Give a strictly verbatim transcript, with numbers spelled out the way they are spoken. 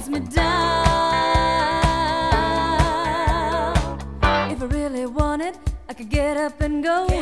me down. If I really wanted, I could get up and go.